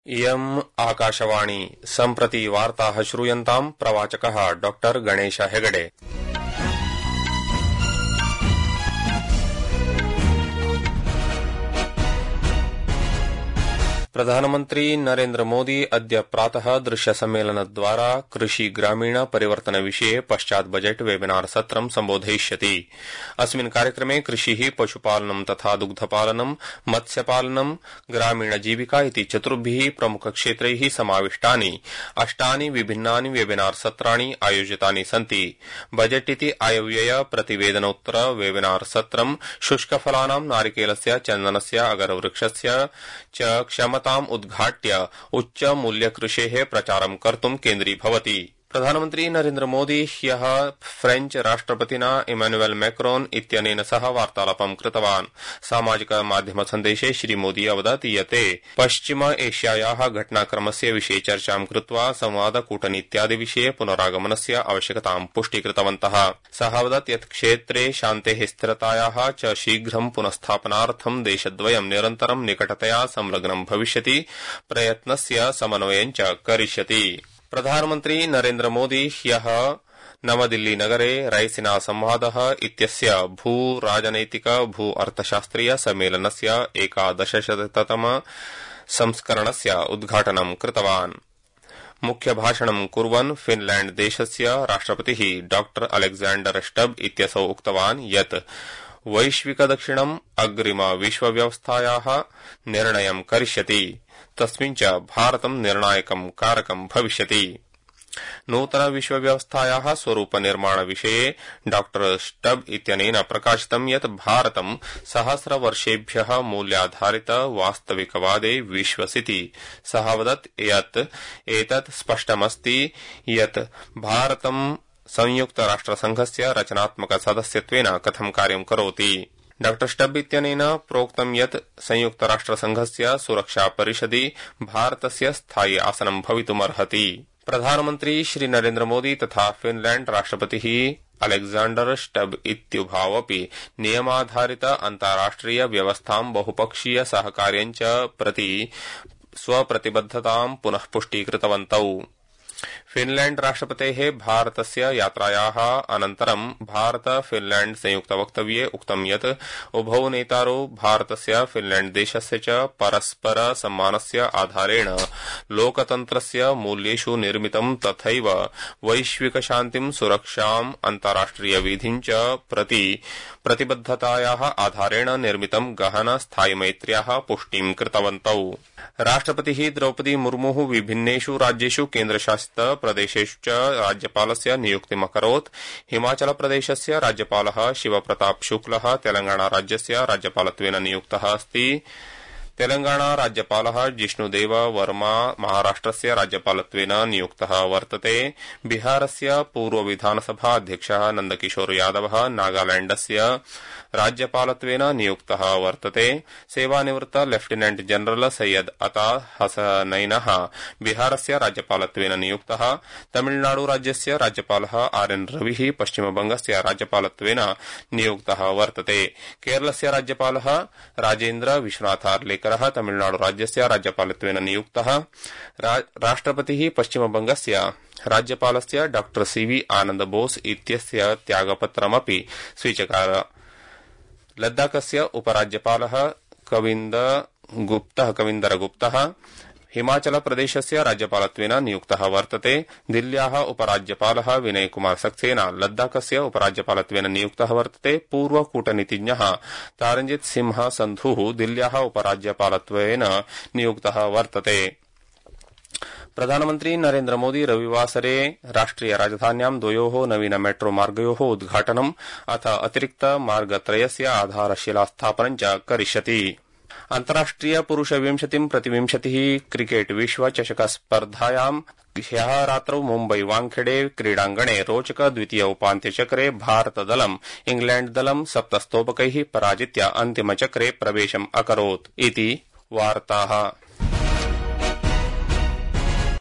इयम् आकाशवाणी सम्प्रति वार्ताः श्रूयन्ताम् प्रवाचकः डॉ गणेश हेगडे। प्रधानमन्त्री नरेन्द्र मोदी अद्य प्रातः दृश्यसम्मेलनद्वारा कृषि ग्रामीण परिवर्तन विषये पश्चात् बजेट वेबिनार सत्रं सम्बोधयिष्यति। अस्मिन् कार्यक्रमे कृषिः, पशुपालनं तथा दुग्धपालनं, मत्स्यपालनं, ग्रामीणजीविका इति चतुर्भिः प्रमुखक्षेत्रैः समाविष्टानि 8 विभिन्नानि वेबिनार सत्राणि आयोजितानि सन्ति। बजेट इति आयव्यय प्रतिवेदनोत्तर वेबिनार सत्रं शुष्कफलानां, नारिकेलस्य, चन्दनस्य, अगरवृक्षस्य च क्षमताम् उद्घाट्य उच्च मूल्यकृषेः प्रचारं कर्तुं केन्द्रीभवति। प्रधानमन्त्री नरेन्द्र मोदी ह्यः फ्रेंच राष्ट्रपतिना इमैनुअल मैक्रोन इत्यनेन सह वार्तालापं कृतवान्। सामाजिक माध्यम सन्देशे श्रीमोदी अवदत् यत् पश्चिम एशियायाः घटनाक्रमस्य विषये चर्चां कृत्वा संवाद कूटनीत्यादि विषये पुनरागमनस्य आवश्यकतां पुष्टीकृतवन्तः। सः अवदत् यत् क्षेत्रे शान्तेः, स्थिरतायाः च शीघ्रं पुनस्थापनार्थं देशद्वयं निरन्तरं निकटतया संलग्नं भविष्यति, प्रयत्नस्य समन्वयं च करिष्यति। प्रधानमन्त्री नरेन्द्र मोदी ह्यः नवदिल्ली नगरे रायसीना संवादः इत्यस्य भू राजनैतिक भू अर्थशास्त्रीय सम्मेलनस्य 11शततम संस्करणस्य उद्घाटनं कृतवान्। मुख्यभाषणं कुर्वन् फिनलैण्ड देशस्य राष्ट्रपतिः डॉ अलेक्जेंडर स्टब इत्यसौ उक्तवान् यत् वैश्विकदक्षिणम् अग्रिम विश्वव्यवस्थायाः निर्णयं करिष्यति, तस्मिन् च भारतं निर्णायकं कारकं भविष्यति। नूतन विश्वव्यवस्थायाः स्वरूपनिर्माणविषये डॉ स्टब इत्यनेन प्रकाशितं यत् भारतं सहस्रवर्षेभ्यः मूल्याधारित वास्तविकवादे विश्वसिति। सः वदत् यत् एतत् स्पष्टमस्ति यत् भारतं संयुक्तराष्ट्रसंघस्य रचनात्मक सदस्यत्वेन कथं कार्यं करोति। डॉ स्टब इत्यनेन प्रोक्तं यत् संयुक्तराष्ट्रसंघस्य सुरक्षा परिषदि भारतस्य स्थायि आसनं भवितुमर्हति। प्रधानमन्त्री श्री नरेन्द्र मोदी तथा फिनलैण्ड राष्ट्रपतिः अलेक्जेंडर स्टब इत्युभावपि नियमाधारित अन्ताराष्ट्रिय व्यवस्थां, बहुपक्षीय सहकार्यं च प्रति स्वप्रतिबद्धतां पुनः पुष्टीकृतवन्तौ। फिनलैण्ड राष्ट्रपतेः भारतस्य यात्रायाः अनन्तरं भारत फिनलैण्ड संयुक्त वक्तव्ये उक्तं यत् उभौ नेतारौ भारतस्य फिनलैण्ड देशस्य च परस्पर सम्मानस्य आधारेण लोकतन्त्रस्य मूल्येषु निर्मितं तथैव वैश्विक शान्तिं, सुरक्षाम्, अन्ताराष्ट्रिय विधिं च प्रति प्रतिबद्धतायाः आधारेण निर्मितं गहन स्थायि मैत्र्याः पुष्टिं कृतवन्तौ। राष्ट्रपतिः द्रौपदी मुर्मुः विभिन्नेषु राज्येषु केन्द्रशासित प्रदेशेषु च राज्यपालस्य नियुक्तिम् अकरोत्। हिमाचल प्रदेशस्य राज्यपालः शिवप्रताप शुक्लः तेलंगाना राज्यस्य राज्यपालत्वेन नियुक्तः अस्ति। तेलंगाना राज्यपालः जिष्णुदेव वर्मा महाराष्ट्रस्य राज्यपालत्वेन नियुक्तः वर्तते। बिहारस्य पूर्व विधानसभा अध्यक्षः नन्दकिशोर यादवः नागालैण्डस्य राज्यपालत्वेन नियुक्तः वर्तते। सेवानिवृत्त लेफ्टिनेंट जनरल सैयद अता हसनैनः बिहारस्य राज्यपालत्वेन नियुक्तः। तमिलनाडु राज्यस्य राज्यपालः आर्एन रविः पश्चिमबंगस्य राज्यपालत्वेन नियुक्तः वर्तते। केरलस्य राज्यपालः राजेन्द्र विश्वनाथार्लेकरः तमिलनाडु राज्यस्य राज्यपालत्वेन नियुक्तः। राष्ट्रपतिः पश्चिमबंगस्य राज्यपालस्य डॉ सीवी आनंद बोस इत्यस्य त्यागपत्रमपि स्वीचकार। लद्दाखस्य उपराज्यपालः कविंदर गुप्तः हिमाचल प्रदेशस्य राज्यपालत्वेन नियुक्तः वर्तते। दिल्ल्याः उपराज्यपालः विनय कुमार सक्सेना लद्दाखस्य उपराज्यपालत्वेन नियुक्तः वर्तते। पूर्व कूटनीतिज्ञः तारंजित सिंह संधुः दिल्ल्याः उपराज्यपालत्वेन नियुक्तः वर्तते। प्रधानमन्त्री नरेन्द्र मोदी रविवासरे राष्ट्रिय राजधान्यां द्वयोः नवीन मेट्रो मार्गयोः उद्घाटनम् अथ अतिरिक्त मार्गत्रयस्य आधारशिलास्थापनं च करिष्यति। अन्ताराष्ट्रिय पुरुष 20-20 क्रिकेट विश्व चषक स्पर्धायां ह्यः रात्रौ मुम्बई वांखेडे क्रीडाङ्गणे रोचक द्वितीय उपान्त्यचक्रे भारतदलम् इंग्लैण्डदलं 7 स्तोभकैः पराजित्य अन्तिमचक्रे प्रवेशम् अकरोत् इति वार्ताः।